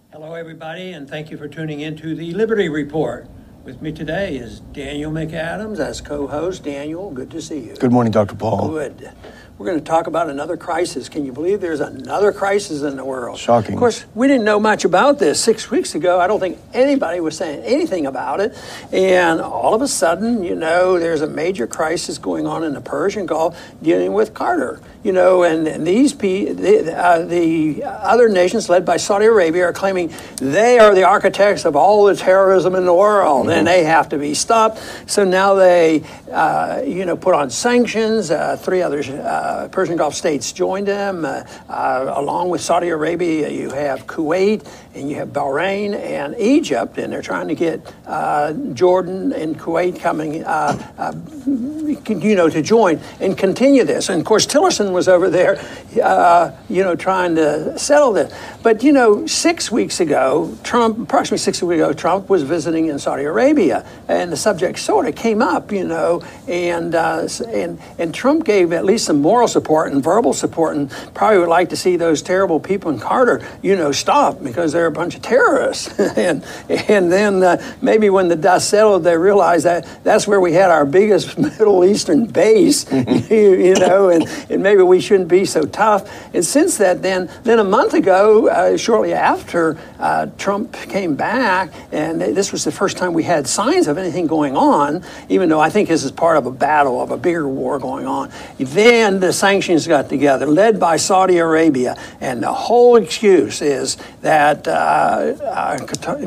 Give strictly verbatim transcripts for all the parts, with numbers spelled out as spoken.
Hello, everybody, and thank you for tuning in to the Liberty Report. With me today is Daniel McAdams as co-host. Daniel, good to see you. Good morning, Doctor Paul. Good. We're going to talk about another crisis. Can you believe there's another crisis in the world? Shocking. Of course, we didn't know much about this six weeks ago. I don't think anybody was saying anything about it. And all of a sudden, you know, there's a major crisis going on in the Persian Gulf dealing with Qatar. You know, and, and these pe- the, uh, the other nations led by Saudi Arabia are claiming they are the architects of all the terrorism in the world, mm-hmm. and they have to be stopped. So now they, uh, you know, put on sanctions. Uh, three other uh, Persian Gulf states joined them, uh, uh, along with Saudi Arabia. You have Kuwait, and you have Bahrain and Egypt, and they're trying to get uh, Jordan and Kuwait coming, uh, uh, you know, to join and continue this. And of course, Tillerson was over there, uh, you know, trying to settle this. But, you know, six weeks ago, Trump, approximately six weeks ago, Trump was visiting in Saudi Arabia, and the subject sort of came up, you know, and uh, and and Trump gave at least some moral support and verbal support, and probably would like to see those terrible people in Qatar, you know, stop because they're a bunch of terrorists. and and then uh, maybe when the dust settled, they realized that that's where we had our biggest Middle Eastern base, you, you know, and, and maybe we shouldn't be so tough. And since that, then then a month ago, uh, shortly after uh, Trump came back, and this was the first time we had signs of anything going on, even though I think this is part of a battle, of a bigger war going on. Then the sanctions got together, led by Saudi Arabia, and the whole excuse is that uh, uh,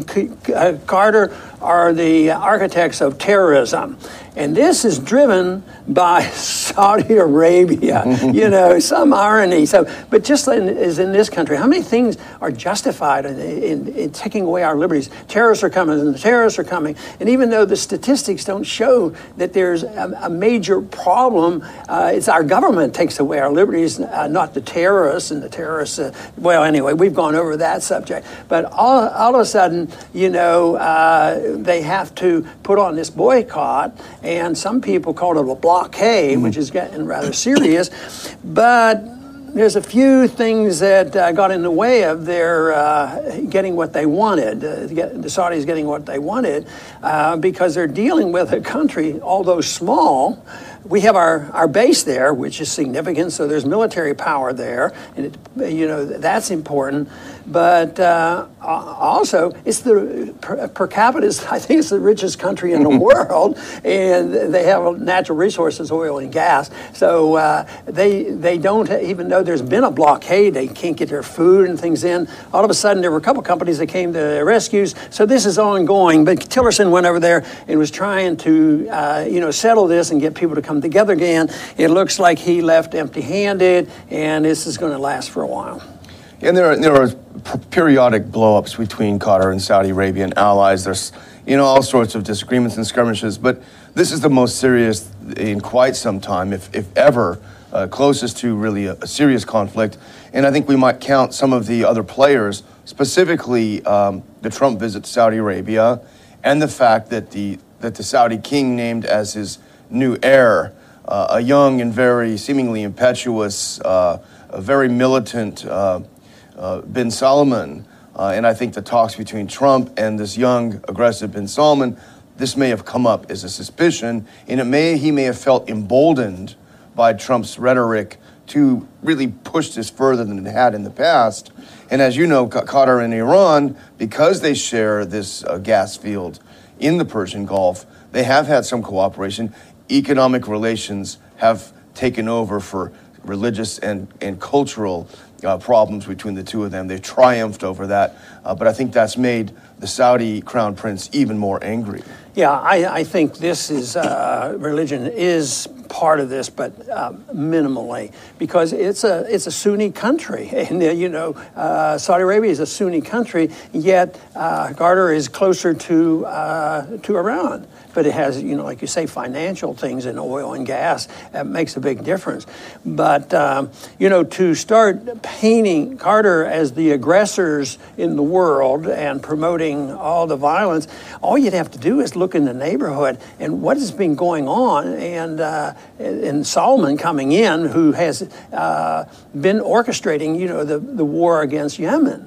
Qatar are the architects of terrorism. And this is driven by Saudi Arabia, you know, some irony. So, but just in, as in this country, how many things are justified in, in, in taking away our liberties? Terrorists are coming, and the terrorists are coming. And even though the statistics don't show that there's a, a major problem, uh, it's our government takes away our liberties, uh, not the terrorists. And the terrorists, uh, well, anyway, we've gone over that subject. But all, all of a sudden, you know, uh, they have to put on this boycott. And some people call it a blockade, mm-hmm. which is getting rather serious. But there's a few things that uh, got in the way of their uh, getting what they wanted, uh, get, the Saudis getting what they wanted, uh, because they're dealing with a country, although small. We have our, our base there, which is significant, so there's military power there, and it, you know, that's important. But uh, also, it's the per, per capita, is, I think it's the richest country in the world, and they have natural resources, oil and gas. So uh, they they don't, even though there's been a blockade, they can't get their food and things in. All of a sudden, there were a couple companies that came to their rescues. So this is ongoing. But Tillerson went over there and was trying to, uh, you know, settle this and get people to come together again. It looks like he left empty-handed, and this is going to last for a while. And there are, there are periodic blow-ups between Qatar and Saudi Arabia and allies. There's, you know, all sorts of disagreements and skirmishes, but this is the most serious in quite some time, if, if ever, uh, closest to really a, a serious conflict. And I think we might count some of the other players, specifically um, the Trump visit to Saudi Arabia, and the fact that the that the Saudi king named as his new heir uh, a young and very seemingly impetuous, uh, a very militant uh, uh, bin Salman. Uh, and I think the talks between Trump and this young, aggressive bin Salman, this may have come up as a suspicion, and it may he may have felt emboldened by Trump's rhetoric to really push this further than it had in the past. And as you know, Qatar and Iran, because they share this uh, gas field in the Persian Gulf, they have had some cooperation. Economic relations have taken over for religious and, and cultural uh, problems between the two of them. They've triumphed over that, uh, but I think that's made the Saudi crown prince even more angry. Yeah, I, I think this is, uh, religion is part of this, but uh, minimally, because it's a it's a Sunni country, and uh, you know, uh, Saudi Arabia is a Sunni country, yet uh, Qatar is closer to uh, to Iran. But it has, you know, like you say, financial things in oil and gas. That makes a big difference. But, um, you know, to start painting Qatar as the aggressors in the world and promoting all the violence, all you'd have to do is look in the neighborhood and what has been going on. And, uh, and Salman coming in, who has uh, been orchestrating, you know, the, the war against Yemen.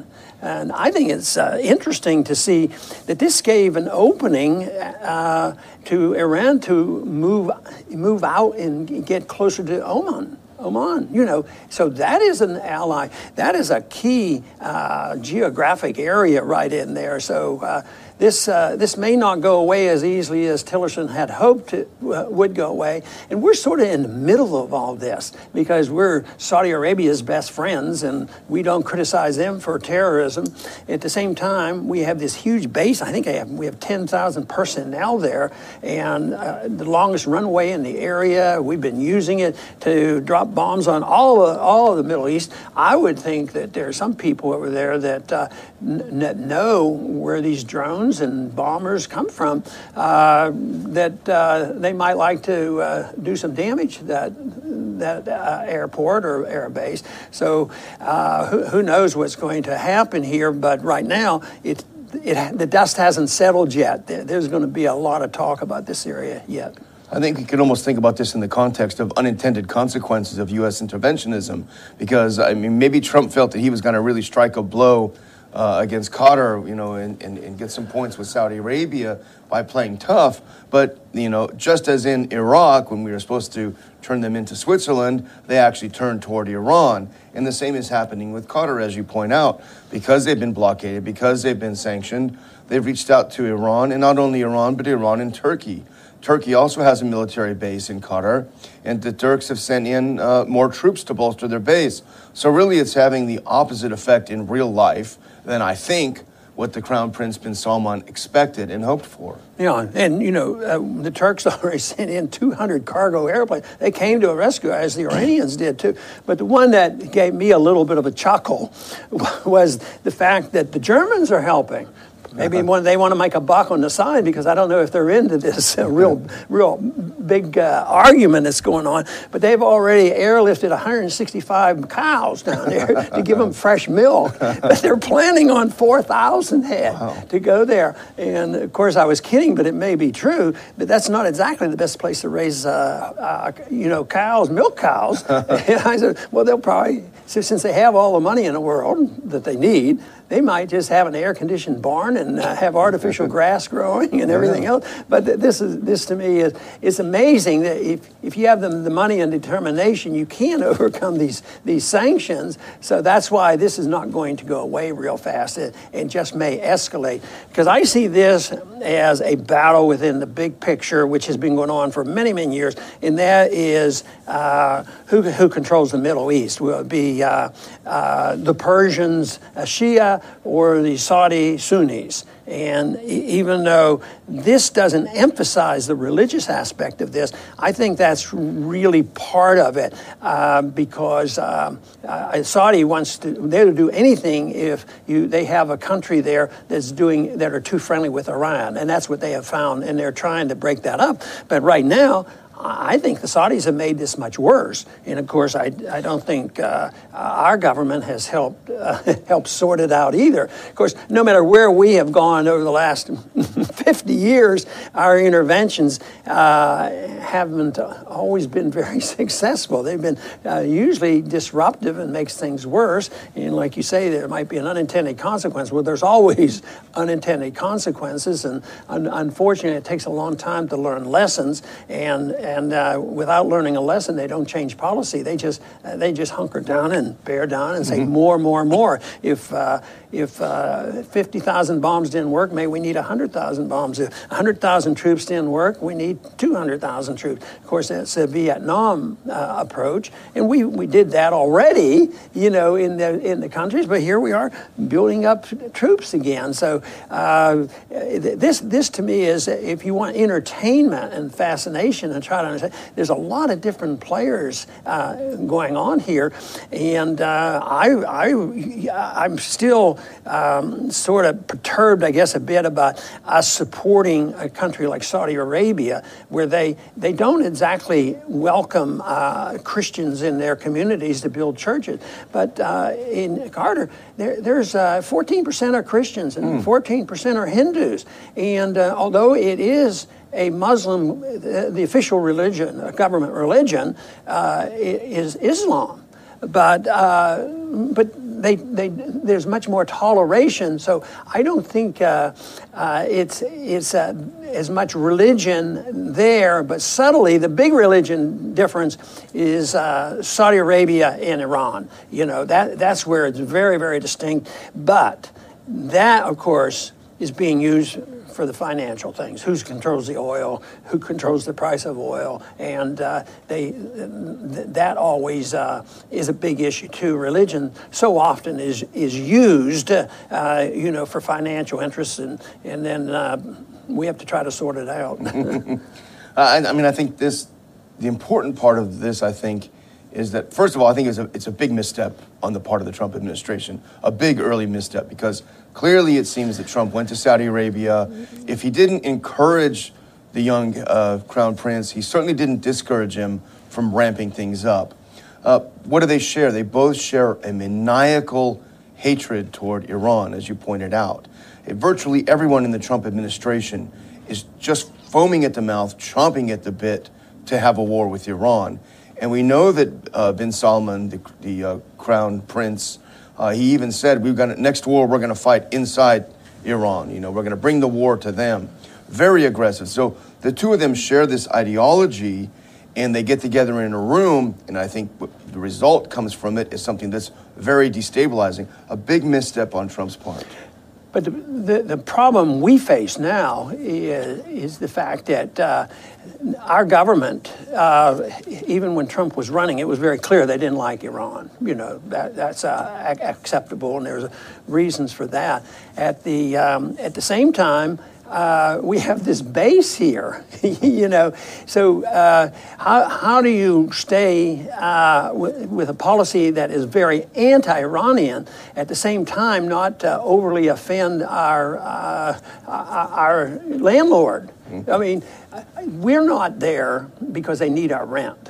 And I think it's uh, interesting to see that this gave an opening uh, to Iran to move move out and get closer to Oman. Oman, you know, so that is an ally. That is a key uh, geographic area right in there. So uh, this uh, this may not go away as easily as Tillerson had hoped it uh, would go away. And we're sort of in the middle of all this because we're Saudi Arabia's best friends and we don't criticize them for terrorism. At the same time, we have this huge base. I think I have, we have ten thousand personnel there and uh, the longest runway in the area. We've been using it to drop bombs on all of, all of the Middle East. I would think that there are some people over there that, uh, n- that know where these drones and bombers come from, uh, that uh, they might like to uh, do some damage to that, that uh, airport or air base. So uh, who, who knows what's going to happen here, but right now it, it, the dust hasn't settled yet. There's going to be a lot of talk about this area yet. I think we could almost think about this in the context of unintended consequences of U S interventionism, because, I mean, maybe Trump felt that he was going to really strike a blow uh, against Qatar, you know, and, and, and get some points with Saudi Arabia by playing tough. But, you know, just as in Iraq, when we were supposed to turn them into Switzerland, they actually turned toward Iran. And the same is happening with Qatar, as you point out. Because they've been blockaded, because they've been sanctioned, they've reached out to Iran, and not only Iran, but Iran and Turkey. Turkey also has a military base in Qatar, and the Turks have sent in uh, more troops to bolster their base. So really it's having the opposite effect in real life than I think what the Crown Prince bin Salman expected and hoped for. Yeah, and, you know, uh, the Turks already sent in two hundred cargo airplanes. They came to a rescue, as the Iranians did, too. But the one that gave me a little bit of a chuckle was the fact that the Germans are helping. Maybe one, they want to make a buck on the side because I don't know if they're into this uh, real, real big uh, argument that's going on. But they've already airlifted one hundred sixty-five cows down there to give them fresh milk. But they're planning on four thousand head wow. to go there. And of course, I was kidding, but it may be true. But that's not exactly the best place to raise, uh, uh, you know, cows, milk cows. And I said, well, they'll probably, since they have all the money in the world that they need, they might just have an air-conditioned barn and uh, have artificial grass growing and everything else. But th- this is this to me is it's amazing that if, if you have the, the money and determination, you can overcome these these sanctions. So that's why this is not going to go away real fast. It, it just may escalate. Because I see this as a battle within the big picture, which has been going on for many, many years, and that is uh, who who controls the Middle East. Will it be uh, uh, the Persians, uh, Shia, or the Saudi Sunnis? And even though this doesn't emphasize the religious aspect of this, I think that's really part of it uh, because um, uh, Saudi wants to, they'll do anything if you they have a country there that's doing, that are too friendly with Iran. And that's what they have found, and they're trying to break that up. But right now, I think the Saudis have made this much worse. And of course, I, I don't think uh, our government has helped uh, helped sort it out either. Of course, no matter where we have gone over the last fifty years, our interventions uh, haven't always been very successful. They've been uh, usually disruptive and makes things worse. And like you say, there might be an unintended consequence. Well, there's always unintended consequences. And un- unfortunately, it takes a long time to learn lessons. And And uh, without learning a lesson, they don't change policy. They just uh, they just hunker down and bear down and say mm-hmm. more, more, more. If uh, if uh, fifty thousand bombs didn't work, maybe we need one hundred thousand bombs. If one hundred thousand troops didn't work, we need two hundred thousand troops. Of course, that's the Vietnam uh, approach, and we, we did that already, you know, in the in the countries. But here we are building up troops again. So uh, this this to me is, if you want entertainment and fascination and try to understand, there's a lot of different players uh, going on here, and uh, I I I'm still um, sort of perturbed, I guess, a bit about us supporting a country like Saudi Arabia, where they they don't exactly welcome uh, Christians in their communities to build churches, but uh, in Qatar there, there's uh, fourteen percent are Christians and mm. fourteen percent are Hindus, and uh, although it is a Muslim, the official religion, government religion, uh, is Islam. But uh, but they, they, there's much more toleration. So I don't think uh, uh, it's it's uh, as much religion there, but subtly the big religion difference is uh, Saudi Arabia and Iran. You know, that that's where it's very, very distinct. But that, of course, is being used for the financial things. Who controls the oil? Who controls the price of oil? And uh, they th- that always uh, is a big issue too. Religion so often is is used, uh, you know, for financial interests, and and then uh, we have to try to sort it out. uh, I, I mean, I think this, the important part of this, I think, is that first of all, I think it's a it's a big misstep on the part of the Trump administration, a big early misstep, because clearly it seems that Trump went to Saudi Arabia. If he didn't encourage the young uh, crown prince, he certainly didn't discourage him from ramping things up. Uh, what do they share? They both share a maniacal hatred toward Iran, as you pointed out. Uh, virtually everyone in the Trump administration is just foaming at the mouth, chomping at the bit to have a war with Iran. And we know that uh, bin Salman, the, the uh, crown prince, uh, he even said, "We're going next war we're going to fight inside Iran. You know, we're going to bring the war to them." Very aggressive. So the two of them share this ideology, and they get together in a room. And I think the result comes from it is something that's very destabilizing. A big misstep on Trump's part. But the, the, the problem we face now is, is the fact that uh, our government, uh, even when Trump was running, it was very clear they didn't like Iran. You know, that, that's uh, acceptable, and there's reasons for that. At the um, at the same time, Uh, we have this base here, you know. So uh, how how do you stay uh, w- with a policy that is very anti-Iranian, at the same time not uh, overly offend our uh, our landlord? Mm-hmm. I mean, we're not there because they need our rent.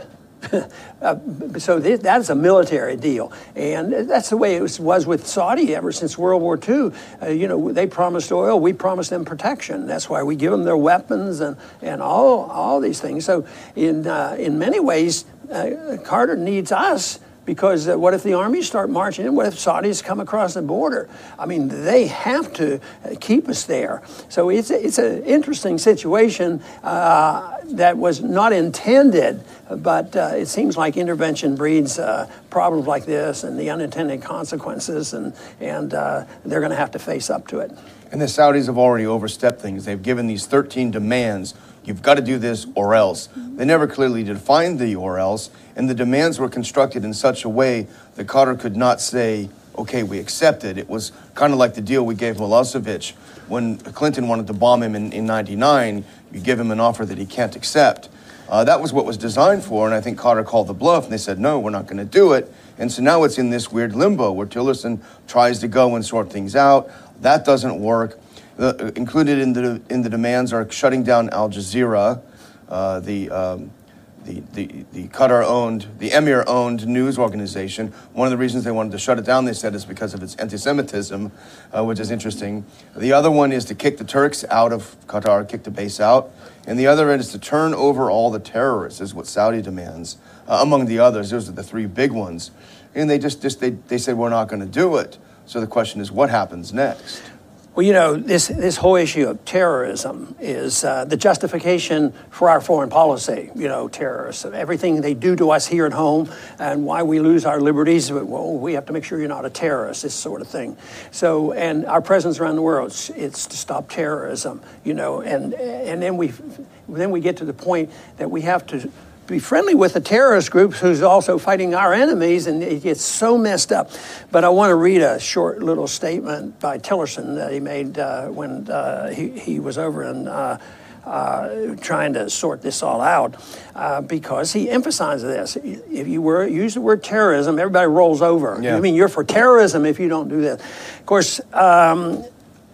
uh, so th- that's a military deal, and that's the way it was, was with Saudi ever since World War Two. Uh, you know, they promised oil, we promised them protection. That's why we give them their weapons and, and all all these things. So in uh, in many ways, uh, Carter needs us. Because uh, what if the armies start marching in? What if Saudis come across the border? I mean, they have to keep us there. So it's a, it's an interesting situation uh, that was not intended, but uh, it seems like intervention breeds uh, problems like this and the unintended consequences, and and uh, they're going to have to face up to it. And the Saudis have already overstepped things. They've given these thirteen demands. You've got to do this or else. They never clearly defined the or else, and the demands were constructed in such a way that Carter could not say, okay, we accept it. It was kind of like the deal we gave Milosevic when Clinton wanted to bomb him in, in ninety-nine. You give him an offer that he can't accept. Uh, that was what was designed for, and I think Carter called the bluff, and they said, no, we're not going to do it. And so now it's in this weird limbo where Tillerson tries to go and sort things out. That doesn't work. The, included in the in the demands are shutting down Al Jazeera, uh, the, um, the the the Qatar-owned, the Emir-owned news organization. One of the reasons they wanted to shut it down, they said, is because of its anti-Semitism, uh, which is interesting. The other one is to kick the Turks out of Qatar, kick the base out, and the other end is to turn over all the terrorists, is what Saudi demands. Uh, among the others, those are the three big ones, and they just just they they said we're not going to do it. So the question is, what happens next? Well, you know, this this whole issue of terrorism is uh, the justification for our foreign policy. You know, terrorists, everything they do to us here at home, and why we lose our liberties. Well, we have to make sure you're not a terrorist. This sort of thing. So, and our presence around the world, it's, it's to stop terrorism. You know, and and then we then we get to the point that we have to be friendly with the terrorist groups who's also fighting our enemies, and it gets so messed up. But I want to read a short little statement by Tillerson that he made uh, when uh, he, he was over in uh, uh, trying to sort this all out, uh, because he emphasizes this. If you were use the word terrorism, everybody rolls over. Yeah. I mean, you're for terrorism if you don't do this. Of course, um,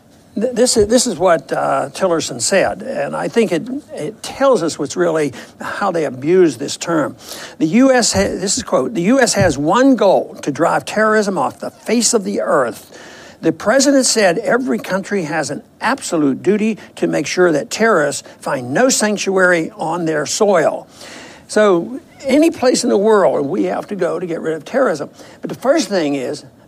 This is this is what uh, Tillerson said, and I think it it tells us what's really how they abuse this term. The U S ha- this is quote, the U S has one goal: to drive terrorism off the face of the earth. The president said every country has an absolute duty to make sure that terrorists find no sanctuary on their soil. So any place in the world we have to go to get rid of terrorism. But the first thing is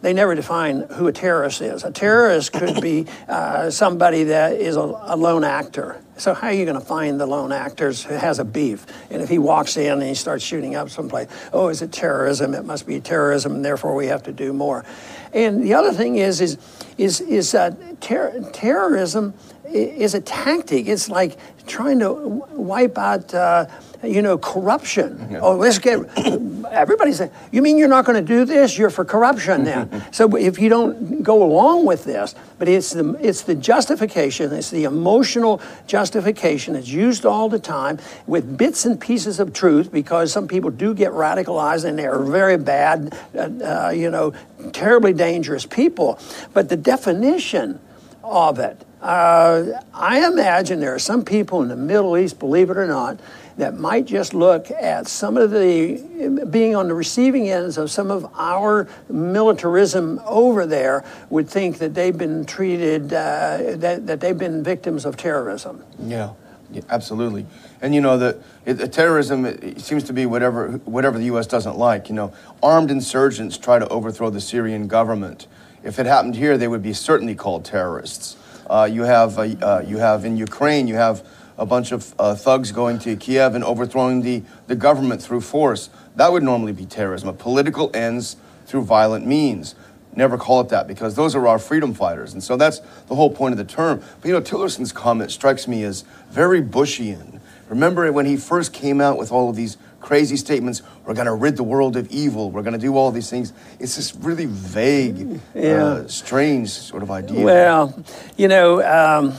they never define who a terrorist is. A terrorist could be uh, somebody that is a, a lone actor. So how are you going to find the lone actor who has a beef? And if he walks in and he starts shooting up someplace, oh, is it terrorism? It must be terrorism, and therefore we have to do more. And the other thing is, is, is, is uh, ter- terrorism is a tactic. It's like trying to wipe out, uh, you know, corruption. Yeah. Oh, let's get, everybody saying, you mean you're not going to do this? You're for corruption then. So if you don't go along with this, but it's the, it's the justification, it's the emotional justification. It's used all the time with bits and pieces of truth, because some people do get radicalized and they're very bad, uh, uh, you know, terribly dangerous people. But the definition of it, Uh, I imagine there are some people in the Middle East, believe it or not, that might just look at some of the, being on the receiving ends of some of our militarism over there, would think that they've been treated, uh, that, that they've been victims of terrorism. Yeah, yeah, absolutely. And you know, the, it, the terrorism it seems to be whatever, whatever the U S doesn't like. You know, armed insurgents try to overthrow the Syrian government. If it happened here, they would be certainly called terrorists. Uh, you have uh, uh, you have in Ukraine, you have a bunch of uh, thugs going to Kiev and overthrowing the, the government through force. That would normally be terrorism, a political ends through violent means. Never call it that, because those are our freedom fighters. And so that's the whole point of the term. But you know, Tillerson's comment strikes me as very Bushian. Remember when he first came out with all of these crazy statements, we're going to rid the world of evil, we're going to do all these things. It's this really vague, yeah. uh, strange sort of idea. Well, you know, um,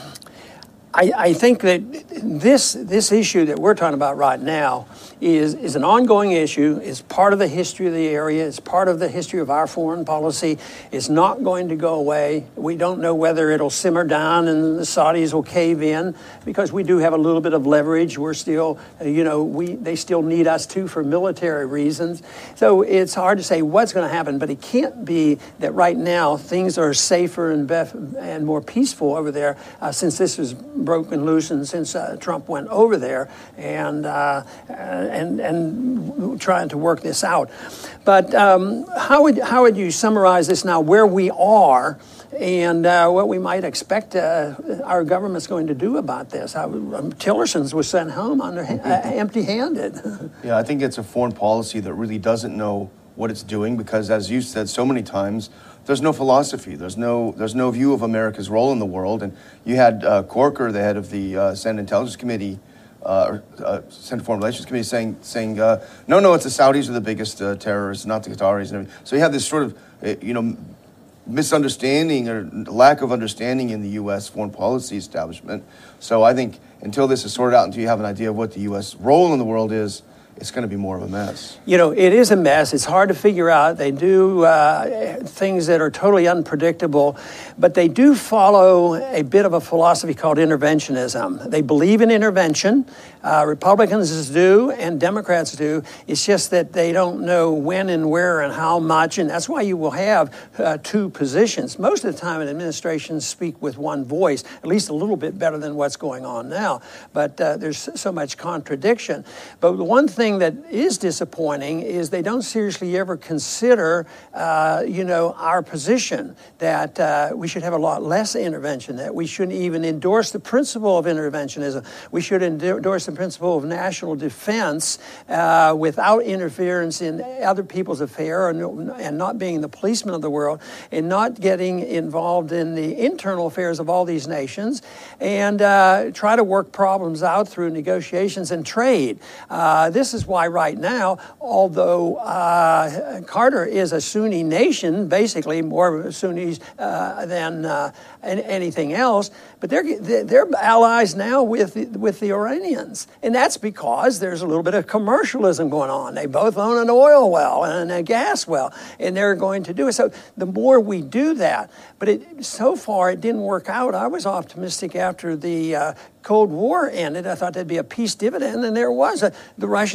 I, I think that this this issue that we're talking about right now is, is an ongoing issue. It's part of the history of the area. It's part of the history of our foreign policy. It's not going to go away. We don't know whether it'll simmer down and the Saudis will cave in, because we do have a little bit of leverage. We're still, you know, we they still need us too for military reasons. So it's hard to say what's going to happen, but it can't be that right now things are safer and bef- and more peaceful over there uh, since this was broken loose and since uh, Trump went over there and uh, and and trying to work this out. But um, how would how would you summarize this now, where we are, and uh, what we might expect uh, our government's going to do about this? How, um, Tillerson's was sent home under, uh, empty-handed. Yeah, I think it's a foreign policy that really doesn't know what it's doing, because, as you said so many times, there's no philosophy. There's no there's no view of America's role in the world. And you had uh, Corker, the head of the uh, Senate Intelligence Committee, uh, uh, Senate Foreign Relations Committee, saying saying uh, no, no, it's the Saudis are the biggest uh, terrorists, not the Qataris. And everything. So you have this sort of uh, you know misunderstanding or lack of understanding in the U S foreign policy establishment. So I think until this is sorted out, until you have an idea of what the U S role in the world is, it's going to be more of a mess. You know, it is a mess. It's hard to figure out. They do uh, things that are totally unpredictable, but they do follow a bit of a philosophy called interventionism. They believe in intervention. Uh, Republicans do and Democrats do. It's just that they don't know when and where and how much, and that's why you will have uh, two positions. Most of the time, administrations speak with one voice, at least a little bit better than what's going on now. But uh, there's so much contradiction. But the one thing that is disappointing is they don't seriously ever consider, uh, you know, our position that uh, we should have a lot less intervention, that we shouldn't even endorse the principle of interventionism. We should endorse the principle of national defense uh, without interference in other people's affairs and, and not being the policeman of the world and not getting involved in the internal affairs of all these nations, and uh, try to work problems out through negotiations and trade. Uh, this is why right now, although uh, Carter is a Sunni nation, basically more Sunnis uh, than uh, anything else, but they're they're allies now with with the Iranians, and that's because there's a little bit of commercialism going on. They both own an oil well and a gas well, and they're going to do it. So the more we do that, but it, so far it didn't work out. I was optimistic after the uh, Cold War ended. I thought there'd be a peace dividend, and there was. A, the Russians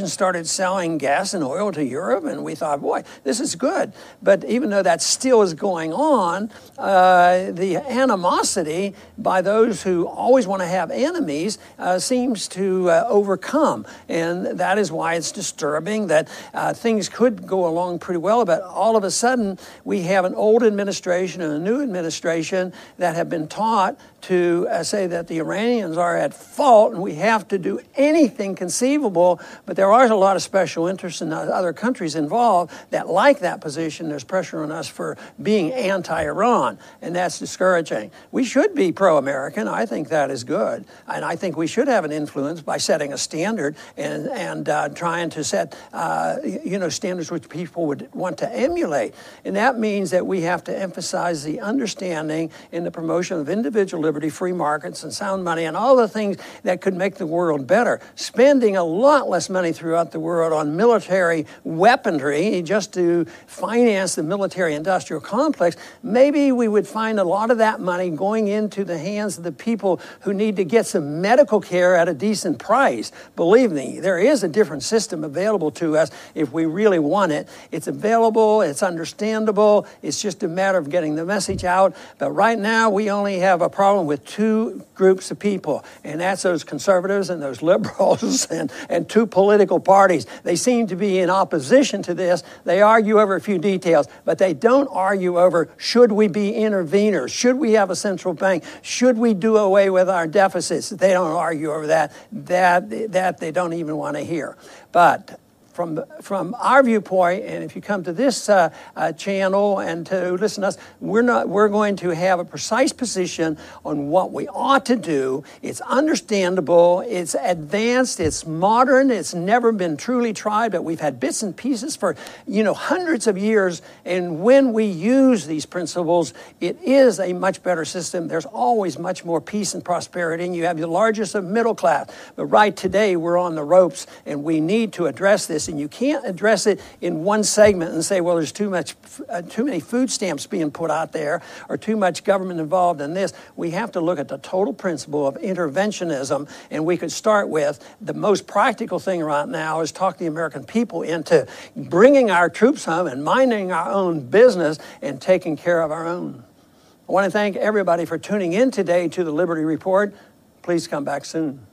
Russians started selling gas and oil to Europe, and we thought, boy, this is good. But even though that still is going on, uh, the animosity by those who always want to have enemies uh, seems to uh, overcome. And that is why it's disturbing that uh, things could go along pretty well, but all of a sudden we have an old administration and a new administration that have been taught to uh, say that the Iranians are at fault and we have to do anything conceivable, but there are a lot of special interests in other countries involved that like that position. There's pressure on us for being anti-Iran, and that's discouraging. We should be pro-American. I think that is good, and I think we should have an influence by setting a standard and, and uh, trying to set uh, you know, standards which people would want to emulate, and that means that we have to emphasize the understanding in the promotion of individual liberty, free markets, and sound money, and all the things that could make the world better. Spending a lot less money throughout the world on military weaponry just to finance the military-industrial complex, maybe we would find a lot of that money going into the hands of the people who need to get some medical care at a decent price. Believe me, there is a different system available to us if we really want it. It's available, it's understandable, it's just a matter of getting the message out. But right now, we only have a problem with two groups of people, and that's those conservatives and those liberals and, and two political parties. They seem to be in opposition to this. They argue over a few details, but they don't argue over should we be interveners, should we have a central bank, should we do away with our deficits. They don't argue over that. That, that they don't even want to hear. But From, from our viewpoint, and if you come to this uh, uh, channel and to listen to us, we're not. We're going to have a precise position on what we ought to do. It's understandable. It's advanced. It's modern. It's never been truly tried, but we've had bits and pieces for you know hundreds of years. And when we use these principles, it is a much better system. There's always much more peace and prosperity, and you have the largest of middle class. But right today, we're on the ropes, and we need to address this. And you can't address it in one segment and say, well, there's too much, uh, too many food stamps being put out there or too much government involved in this. We have to look at the total principle of interventionism, and we could start with the most practical thing right now is talk the American people into bringing our troops home and minding our own business and taking care of our own. I want to thank everybody for tuning in today to the Liberty Report. Please come back soon.